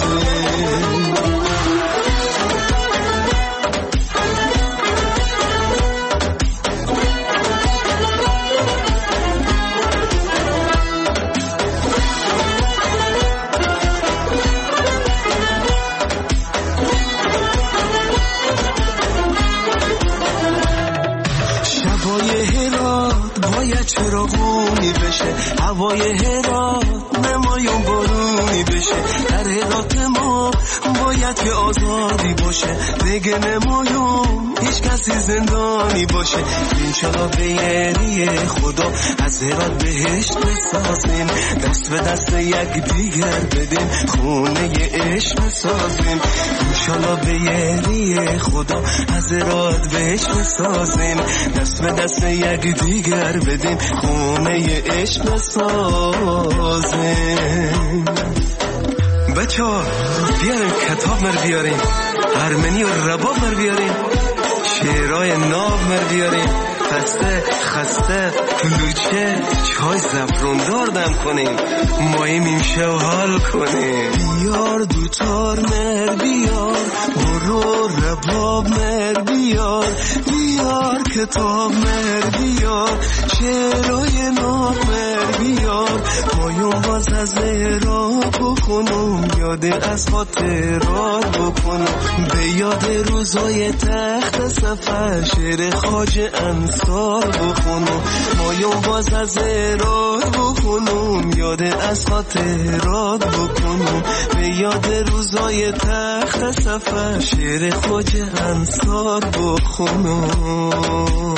G: چراغونی بشه هوای هرات نمایون بارونی بشه در هرات ما باید که آزادی باشه دیگه نمایون هیچ کسی زندانی باشه انشالله بیاری خدا از هرات بهشت بسازیم دست به دست یک دیگر بدیم خونه عشق بسازیم انشالله بیاری خدا از هرات بهشت بسازیم دست به دست یک دیگر بدیم خونه عشق بسازیم.
I: بچه ها بیاریم کتاب مر بیاریم، ارمنی و رباب مر بیاریم، شعرهای ناب مر بیاریم، خسته خسته کلوچه چای زفروندار دم کنیم، ماییم این شو حال کنیم. بیار دوتار مر بیار، برو رباب مر بیار، بیار کتاب مر بیار، شعرهای ناب مر بیار، ماییم باز از مهراب بکنم، یاد از خاطرات بکنم، به یاد روزای تخت سفر شعر خواجه انصار بخونم، ماییم باز از مهراب بکنم، یاد از خاطرات بکنم، به یاد روزای تخت سفر شعر خواجه انصار بخونم.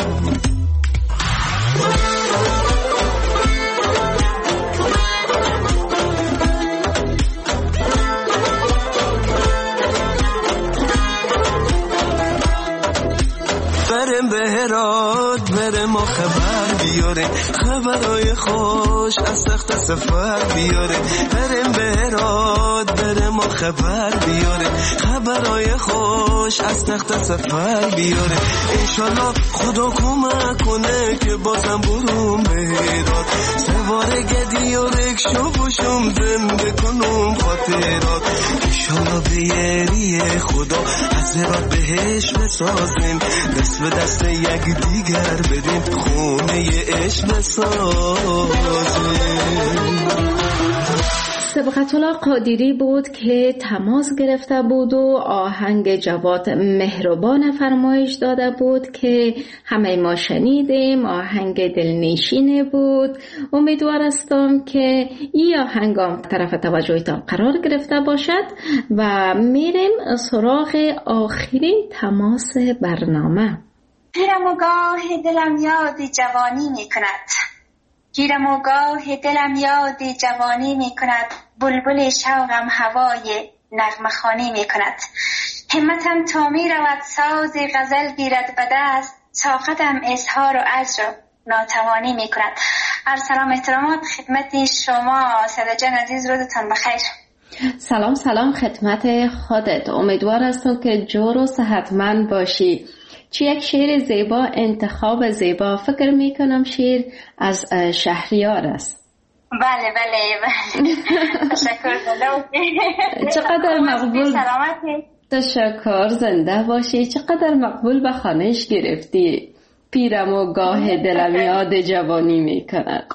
I: برم به هرات برم و خبر بیاره، خبرای خوش از تخت سفر بیاره، برم به هرات برم و خبر بیاره، خبرای خوش از تخت سفر بیاره، انشالله خدا کمک کنه که بازم بروم به هرات، سوار گدی و رکشو باشم زنده کنم خاطرات، انشالله به یری خدا از هرات بهش بسازیم، دست به دست یک دیگر بدیم، خونه عشق بسازیم.
C: سبقت الله قادری بود که تماس گرفته بود و آهنگ جواد مهربان فرمایش داده بود که همه ما شنیدیم. آهنگ دلنشینه بود. امیدوار هستم که این آهنگ هم طرف توجهتان قرار گرفته باشد و میریم سراغ آخرین تماس برنامه.
J: پیرم و گاه دلم یاد جوانی می کند، پیرم و گاه دلم یاد جوانی می کند، بلبل شوقم هوای نغمه خوانی می کند، همتم تا می رود ساز غزل گیرد به دست، طاقتم اظهار و عجز ناتوانی می کند. هر سلام احترامات خدمت شما ساده جان عزیز، روزتان بخیر.
C: سلام سلام خدمت خودت. امیدوار هستم که جور و صحتمند باشی. چی یک شعر زیبا، انتخاب زیبا. فکر میکنم شعر از شهریار است.
J: بله بله بله. تشکر.
C: چقدر مقبول. تشکر. زنده باشی. چقدر مقبول به خانهش گرفتی. پیرم و گاه دلم یاد جوانی میکند.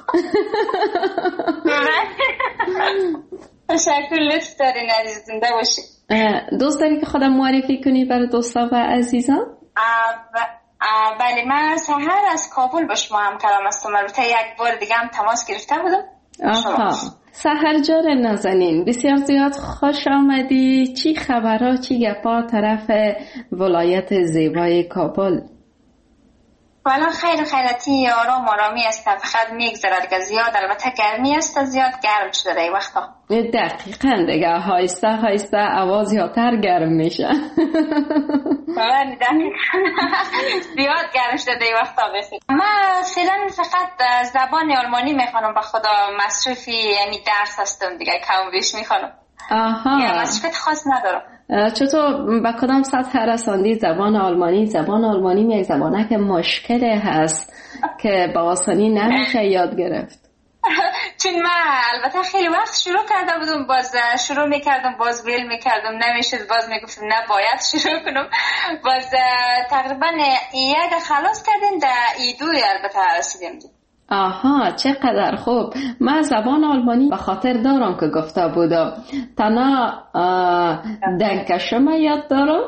J: تشکر، لطف دارین عزیز. زنده باشی.
C: دوست داری که خودم معرفی کنی برای دوستا و عزیزان؟
J: بله، من سحر از کابل با شما هم کلام هستم. البته یک بار دیگه هم تماس گرفته بودم.
C: آها، سحر جان نازنین، بسیار زیاد خوش آمدی. چی خبرها، چی گپا طرف ولایت زیبای کابل؟
J: والا خیر خیرتی، آرام آرامی است، فقط میگذرد که زیاد البته گرمی است، زیاد گرم شده این وقتا.
C: دقیقاً دیگه هایسته هایسته آواز زیادتر گرم میشه.
J: بله دقیقاً زیاد گرم شده این وقتا. بخیر من فعلا فقط زبان آلمانی میخوانم، به خدا مصرفی یعنی درس هستم دیگه، کم بیش میخوانم.
C: آها،
J: یا مصرفت خاص ندارم.
C: چطور به کدام سطح رساندی زبان آلمانی؟ زبان آلمانی یک زبانه که مشکل هست که با آسانی نمیشه یاد گرفت.
J: چون من البته خیلی وقت شروع کرده بودم، باز شروع میکردم باز ویل میکردم نمیشد، باز میگفتم نه باید شروع کنم، باز تقریبا یک خلاص کردیم در ایدوی البته رسیدیم.
C: آها، چقدر خوب. من زبان آلمانی به خاطر دارم که گفته بودم. تنها دنکشم یاد دارم،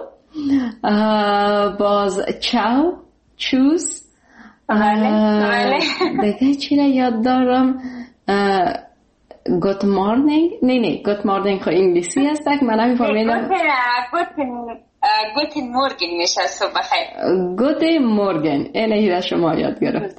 C: باز چاو، چوز، دیگه چی را یاد دارم؟ گوت مارنینگ. نه نه گوت مارنینگ خو انگلیسی است که من نمیفهمیدم.
J: گوتن مورگن میشه صبح بخیر.
C: گوتن مورگن اینه را شما یاد گرفتم.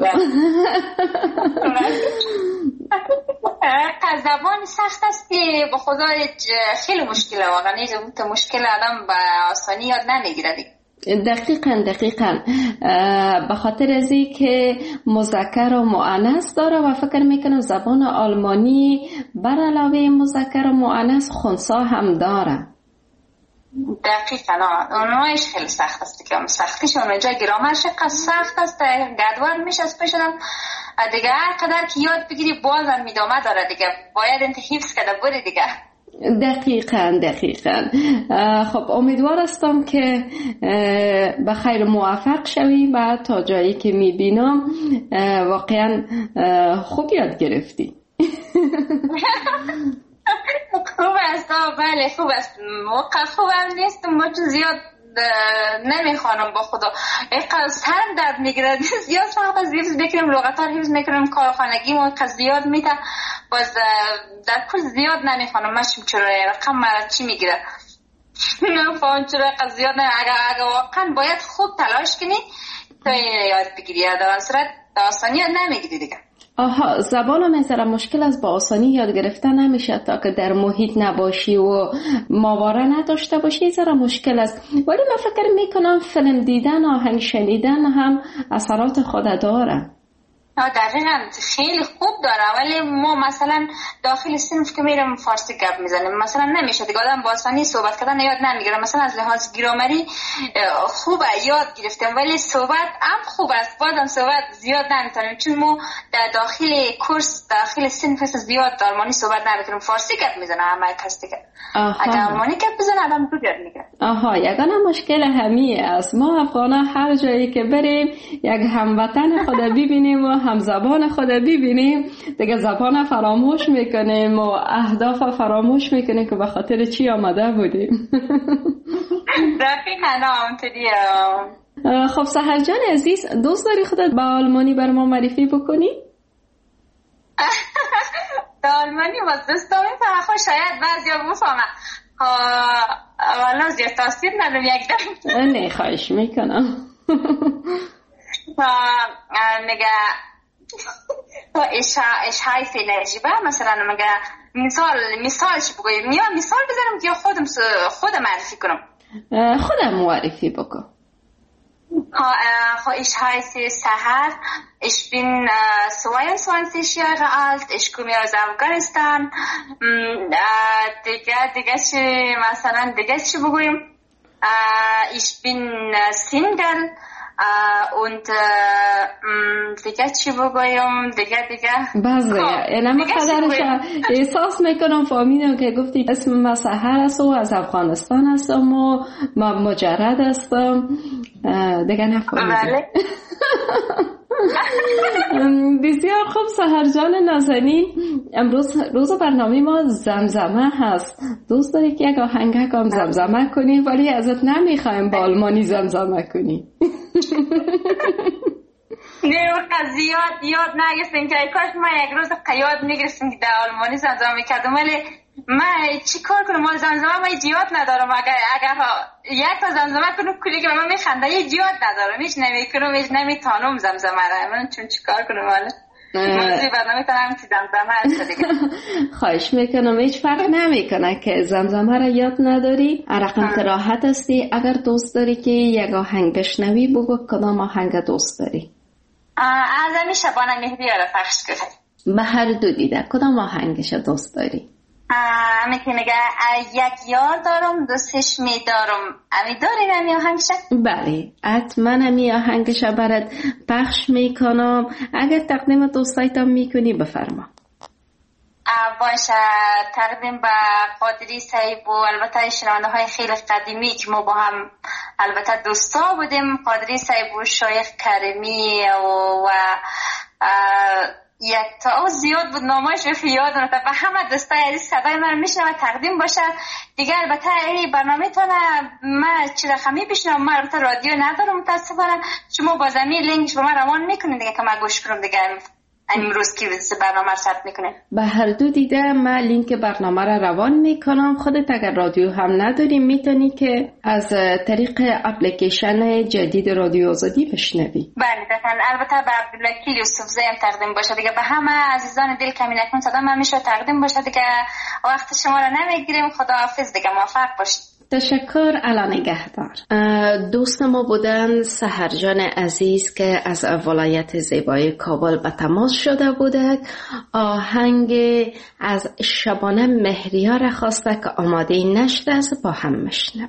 J: زبان سخت است که به خدا خیلی مشکله، واقعا نیست مشکل آدم به آسانی یاد نمیگیره.
C: دقیقاً دقیقاً به خاطر از این که مذکر و مؤنث داره و فکر میکنم زبان آلمانی بر علاوه مذکر و مؤنث خنثی هم داره.
J: دقیقاً اونایش خیلی سخت است که سختیش اونجا گرامرش قد سخت است، گدوار میشه از پیشدم دیگه هر قدر که یاد بگیری بازم میدامه داره دیگه، باید انت حفظ کرده بری دیگه.
C: دقیقاً دقیقاً. خب امیدوار هستم که به خیر موفق شوی و تا جایی که میبینم واقعاً خوب یاد گرفتی.
J: خوب است، بله خوب است، موقع خوب هم نیست، ما چون زیاد نمیخوانم با خدا اینقدر سرم درد میگیره، زیاد ساعت از حفظ بکنم، لغت ها حفظ میکنم، کارخانگی ما اینقدر زیاد میده، باز در کل زیاد نمیخوانم. مشم چرا رقم مرا چی میگیره نمیفهم چرا اینقدر زیاد نمیخوانم. اگر, اگر واقعا باید خوب تلاش کنی تا یاد بگیری، در آن صورت آسانی یاد نمیگیری دیگه.
C: آها، زبان میذاره مشکل از با آسانی یاد گرفتن نمیشه تا که در محیط نباشی و ماواره نداشته باشی، ذره مشکل است. ولی من فکر میکنم فیلم دیدن، آهنگ شنیدن هم اثرات خود داره.
J: دقیقاً خیلی خوب داره، ولی ما مثلا داخل صنف که میرم فارسی گپ میزنیم مثلا نمیشه دیگه، آدم با آسانی صحبت کردن یاد نمیگیره. مثلا از لحاظ گرامری خوبه یاد گرفتم، ولی صحبت هم خوب است، بازم صحبت زیاد نمیتونیم چون ما در داخل کورس داخل صنف زیاد آلمانی صحبت نمیکنیم، فارسی گپ میزنه همه کس دیگه. اگه آلمانی گپ بزنه آدم زود یاد میگیره.
C: آها، یگانه مشکل همین است. ما افغانا هر جایی که بریم یک هموطن خود ببینیم و هم زبان خود ببینیم دیگه زبان فراموش میکنیم و اهداف فراموش میکنیم که به خاطر چی آمده بودیم.
J: دقیقاً همونطوریه.
C: خب سحر جان عزیز، دوست داری خودت به آلمانی بر ما معرفی بکنی؟
J: به آلمانی با دوستان میفهمم، شاید بعضیا بفهمم، والا زیاد تاثیر ندارم یک دم.
C: نه خواهش میکنم.
J: میگه ايش ايش هاي في العجيبه مثلا مگه مثال مثالش بگویم یا مثال بزنم که خودم خودم معرفی کنم؟
C: خودم معرفی بکن.
J: ها ها ich heiße Sahar, ich bin äh, zweiundzwanzig Jahre alt, ich komme aus Afghanistan. دیگه دیگه چی مثلا دیگه چی بگویم؟ ich bin Single und دیگه چی بگویم دیگه دیگه
C: باز دیگه اینم قدرش احساس میکنم فهمیدم که گفتی اسم من سحر است و از افغانستان هستم و ما مجرد هستم دیگه نفهمیدم. بسیار خوب سحر جان نازنین، امروز روز برنامه ما زمزمه هست. دوست داری که یک آهنگ هم زمزمه کنی ولی ازت نمیخوایم با آلمانی زمزمه کنی.
J: نه وقت زیاد یاد نگرفتیم که کاش ما یک روز قیاد میگرفتیم که در آلمانی زمزمه میکردم، ولی من چی کار کنم؟ ما زمزمه ما یاد ندارم. اگر اگر یک تا زمزمه کنم کلی که من میخنده یاد ندارم، هیچ نمیکنم، هیچ نمیتونم زمزمه را. من چون چی کار کنم؟ حالا موضوع برنامه تنم که زمزمه هست دیگه.
C: خواهش میکنم، هیچ فرق نمیکنه که زمزمه را یاد نداری، رقم راحت هستی. اگر دوست داری که یک آهنگ بشنوی بگو کدام آهنگ دوست داری؟
J: از همی شبانه مهدی را پخش کنم.
C: به هر دو دیده کدام آهنگش دوست داری؟
J: امی که میگه یک یار دارم دوستش میدارم، امی داری نمی آهنگش؟
C: بله حتما امی آهنگش برات پخش میکنم. اگر تقدیم دوستایتم میکنی بفرما.
J: باشه، تقدیم به قادری صاحب و البته شنونده های خیلی قدیمی که ما با هم البته دوستا بودیم، قادری صاحب و شایخ کریمی و, و یک تا زیاد بود نامایش و یاد نمیاد. به همه دوستای عزیز صدای من میشنوه تقدیم باشه دیگه. البته این برنامه تونه من چی رقمی بشنوم، من البته رادیو ندارم متاسفانه، شما با زمین لینکش به من روان میکنید دیگه که من گوش کنم دیگه. امروز که برنامه رو ثبت میکنه.
C: به هر دو دیده من لینک برنامه را روان میکنم. خودت اگر رادیو هم نداری میتونی که از طریق اپلیکیشن جدید رادیو آزادی بشنوی.
J: بله دقیقاً. البته به عبدالوکیل یوسفزی هم تقدیم باشه دیگه، به همه عزیزان دل کمی نکن صدا من میشه تقدیم باشه دیگه. وقت شما را نمیگیریم. خداحافظ دیگه، موفق باشید.
C: تشکر. الا نگهدار. دوست ما بودن سحرجان عزیز که از ولایت زیبای کابل به تماس شده بوده. آهنگ از شبانه مهریار خواسته که آماده نشر است، با هم مشنویم.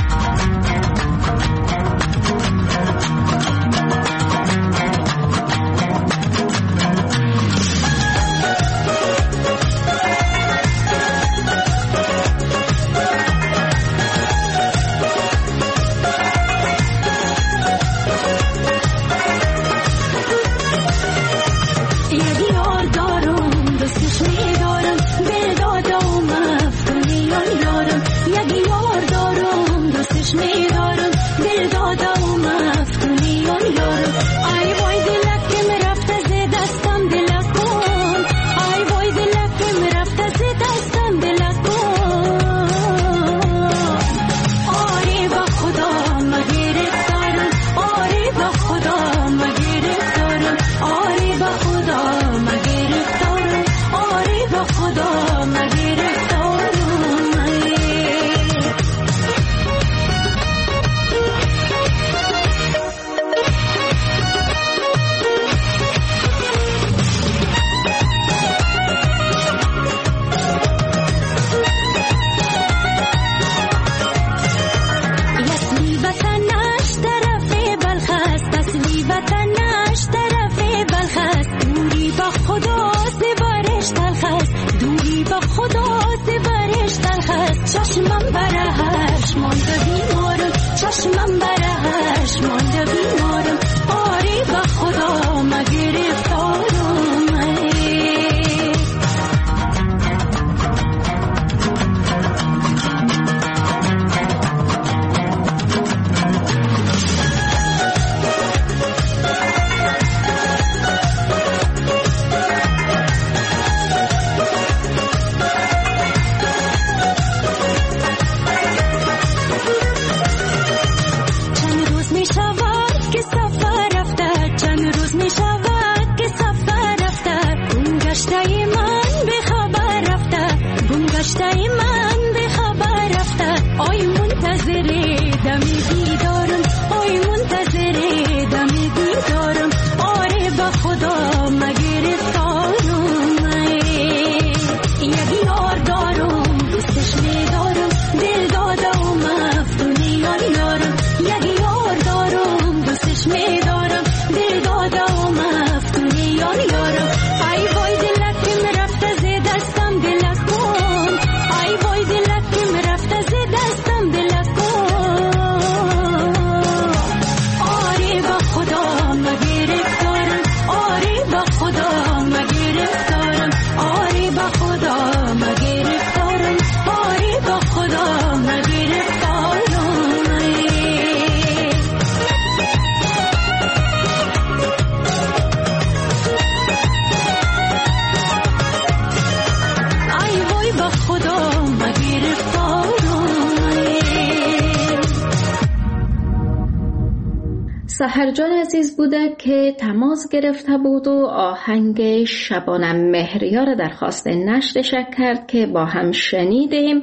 C: سحرجان عزیز بوده که تماس گرفته بود و آهنگ شبانه مهریار درخواست نشرش کرد که با هم شنیدیم.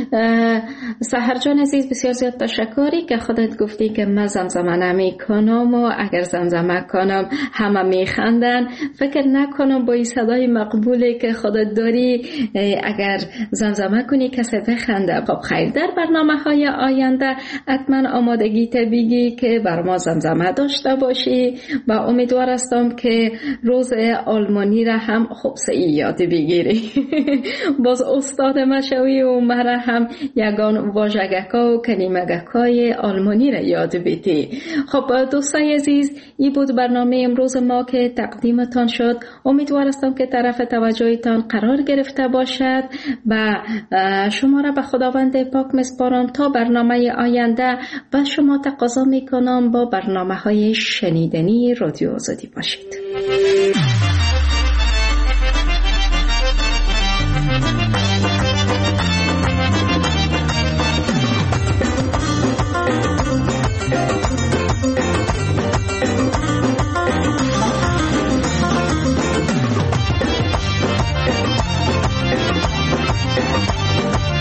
C: سحرجان عزیز بسیار زیاد تشکری که خودت گفتی که من زمزمه نمی کنم و اگر زمزمه کنم همه می خندن. فکر نکنم با این صدای مقبولی که خودت داری اگر زمزمه کنی کسی بخنده. خب خیر، در برنامه های آینده حتما آمادگی بگی که بر ما زمزمه داشته باشی و امیدوار هستم که روز آلمانی را هم خوب سی یاد بگیری. باز استاد مشوی و مرا هم یگان واژگکا و کلمگکای آلمانی را یاد بدی. خب دوستای عزیز، این بود برنامه امروز ما که تقدیمتان شد. امیدوار هستم که طرف توجهتان قرار گرفته باشد و شما را به خداوند پاک میسپارم تا برنامه آینده و شما تقاضا میکنم با برنامه های شنیدنی رادیو آزادی باشید.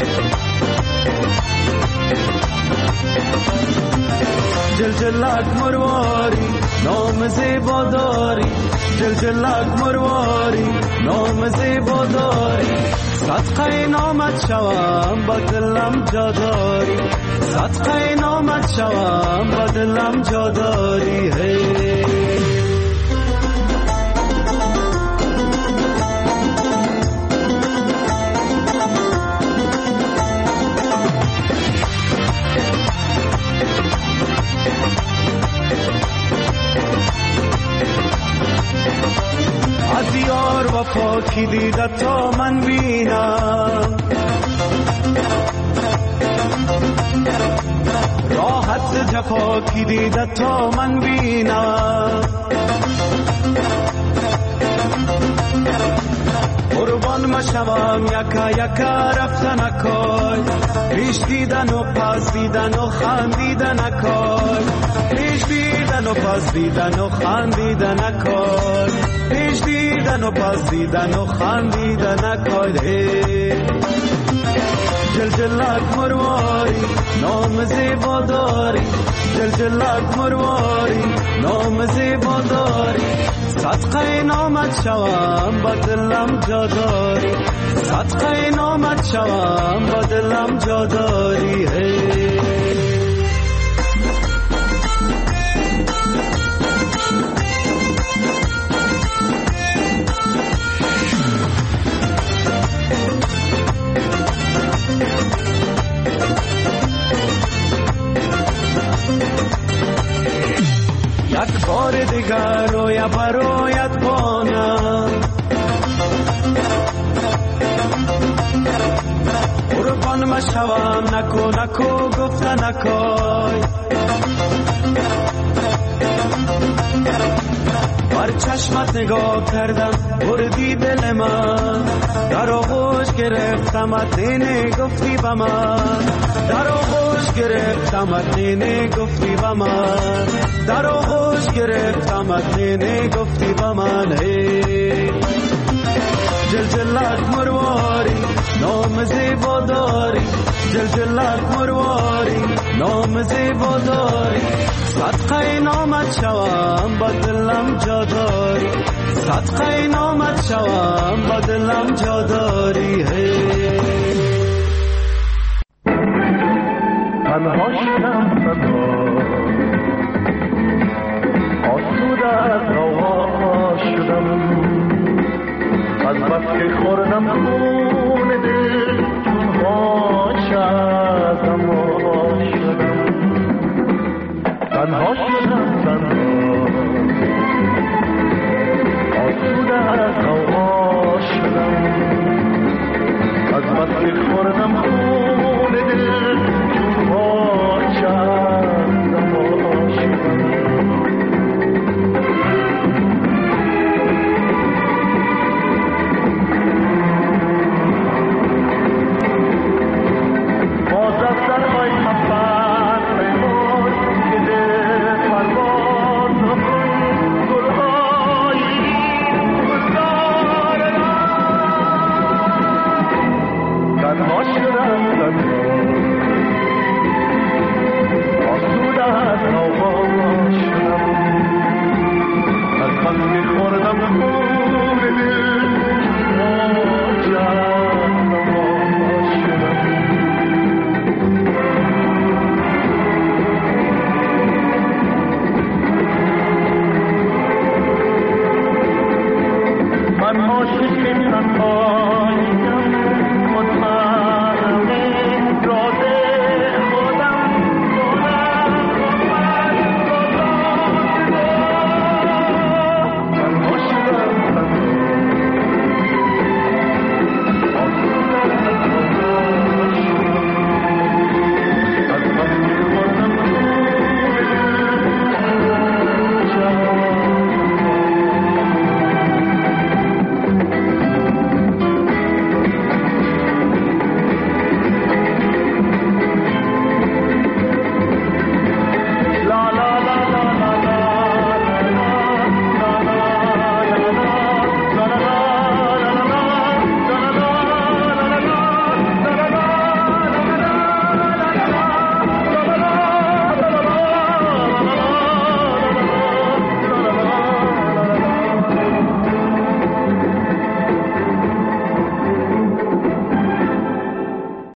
K: جلجلک مرواری نام زیبا داری، جلجلک مرواری نام زیبا داری، صدقه نامت شوم با دلم جا داری، صدقه نامت شوم با دلم جا داری. هی از یار و پاکی دیدت تا من بینم، راحت جفاکی دیدت تا من بینم، قربان مشوم یکا یکا رفتن اکای، پیش دیدن و پس دیدن و خندیدن اکای، پیش دیدن و پس دیدن و خندیدن اکای، پیش دیدن و پس دیدن و خندیدن اکای. جلجلک مرواری نام زیبا داری، جلجلک مرواری نام زیبا داری، صدقه نامت شوم با دلم جا داری، صدقه نامت شوم با دلم جا داری. یک بار دیگر رویا برایت بانم، قربان مشوم نکو نکو گفتن نکای، بر چشمت نگاه کردم بردی دل من، در آغوش گرفتمت اینه گفتی با من، در آغوش گرفتمت اینه گفتی با من، در آغوش گرفتمت اینه گفتی با من. جلجلک مرواری نام زیبا داری، جلجلک مرواری نام زیبا داری، صدقه نامت شوم با دلم جا داری، صدقه نامت شوم با دلم جا داری.
L: تنها شدم تنها آسوده از روا شدم، از بس که خوردم خون دل چون هاشم شدم، تنها شدم تنها آسوده از روا شدم، از بس که خوردم خون دل چون هاشم شدم. تنها شدم